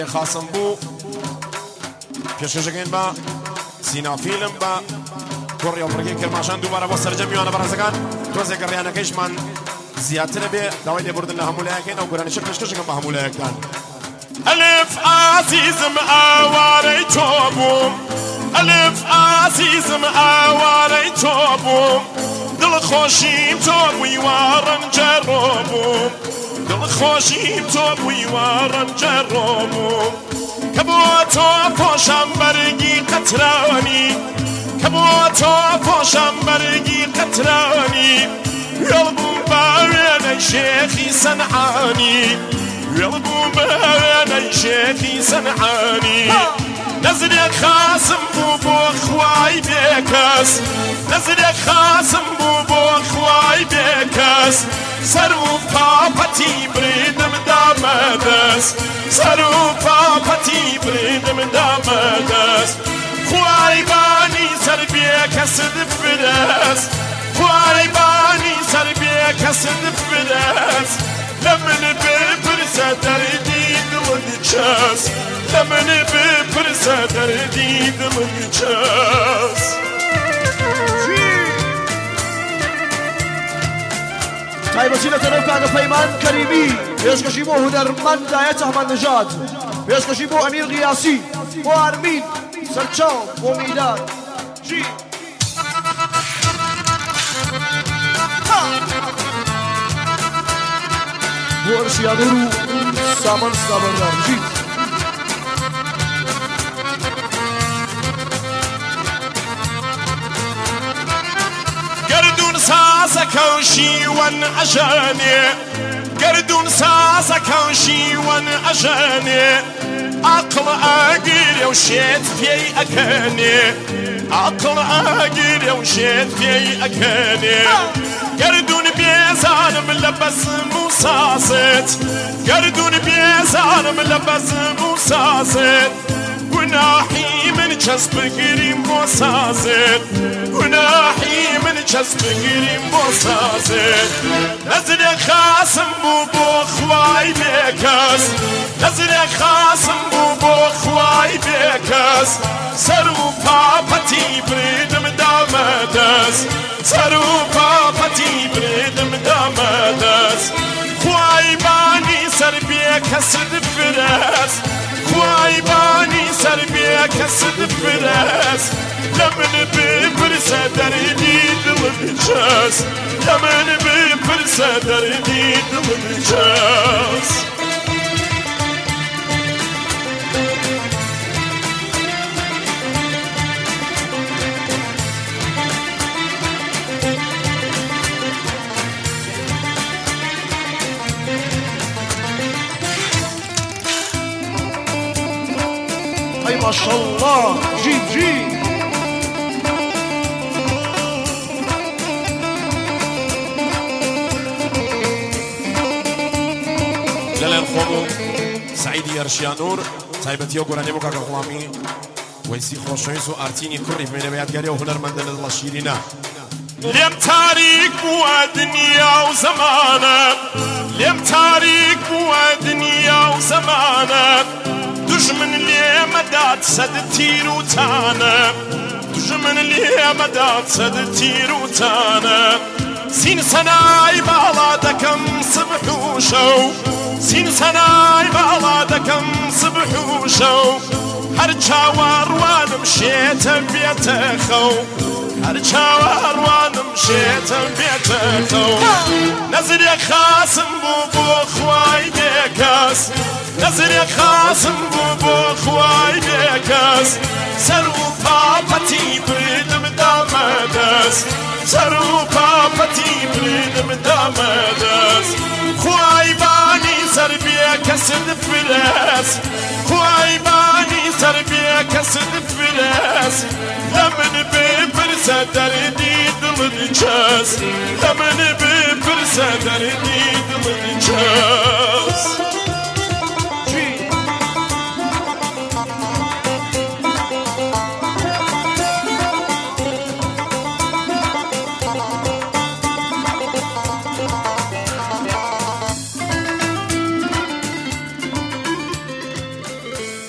خاصم بو پێشکەشەکەین بە سینافیلم بە کوڕی ئەوڕێکی کرماشان دووبارە بۆ سەرجەمیوانە بەڕێزەکان تۆزێک ڕیانەکەیشمان زیاترە بێ داوای لێبوردن لە هەمولایەکەین ئەو گۆرانیشە پێشکەشەکەم بە هەمولایەکان ئەلف ئازیزم ئاوارەی تۆ بووم ئەلف ئازیزم ئاوارەی تۆ بووم دڵخۆشیم تۆ بووی وا ڕەنجەڕۆ بووم دڵخۆشیم تۆ بووی وا ڕەنجەڕۆ بووم کە بۆ تۆ پۆشەم بەرگی قەترانی کە بۆ تۆ پۆشەم بەرگی قەترانی وێڵ بووم بە وێنەی شێخی سەنعانی وێڵ بووم بە وێنەی شێخی سەنعانی نەزرێک خاسم بوو بۆ خوای بێکەس نەزرێک خاسم بوو بۆ خوای بێکەس سەر و پاپەتی بریدم دامەدەست سەر و پاپەتی بریدم دامەدەست خوای بانی سەر بێکەست فرەست خوای بانی سەر بێکەست فرەست لە من بپرسە دەردی دڵت چەس لە من بپرسە دەردی دڵت چەس تایبەتی لە تەنەو کاگە پەیمان کەریمی پێشکەشی بۆ هونەرمەند دایە ئەحمەد نەژاد پێشکەشی بۆ ئەمیر غیاسی بۆ ئارمین سەرچاو بۆ میدان بۆ ئەرشیانوور و سامان سابەردار گردون سازەکە و شیوەن ئەژەنێ گردون سازەکە و شیوەن ئەژەنێ عەقڵ ئەگیرێ و شێت پێی ئەکەنێ عەقڵ ئەگیرێ و شێت پێی ئەکەنێ گردون بێزانم لە بەزم و سازت گردون بێزانم لە بەزم و سازت گوناحی من چەس بگیریم بۆ سازت گوناحی من چەس بگیریم بۆ سازت نەزرێک خاسم بوو بۆ خوای بێکەس نەزرێک خاسم بوو بۆ خوای بێکەس سەر و پاپەتی بریدم دامەدەست سەر و پاپەتی بریدم دامەدەست خوای بانی سەر بێکەست فرەست خوای بانی سەر بێکەست فرەست لە من بپرسە دەردی دڵت چەس لە من بپرسە دەردی دڵت چەس أي ما شاء الله جيب جيب جلال خۆم سعیدی ئەرشیانوور تایبەتی ئەو گۆرانیە بۆ کاکە غوڵامی وەیسی خۆشەویست و ئارتینی کوڕی بمێنە بە یادگاری ئەو هونەرمەندە لە دڵە شیرینە لێم تاریک بووە دنیا و زەمانە لێم تاریک بووە دنیا و زەمانە دژمن لێمەدات سەد تیر و تانە دژمن لێمەدات سەد تیر و تانە سین سەنای باڵا دەکەم سبح و شەو سین سەنای باڵا دەکەم سبح و شەو هەر چاوەڕوانم شێتە بێتە خەو هەر چاوەڕوانم شێتە بێتە خەو نەزرێک خاسم بوو بۆ خوای بێکەس نەزرێک خاسم بوو بۆ خوای بێکەس سەر و پاپەتی بریدم دامەدەست سەر و پاپەتی بریدم دامەدەست خوای بانی سەر بێکەست فرەست خوای بانی سەر بێکەست فرەست لە من بپرسە دەردی دڵت چەس لە من بپرسە دەردی دڵت چەس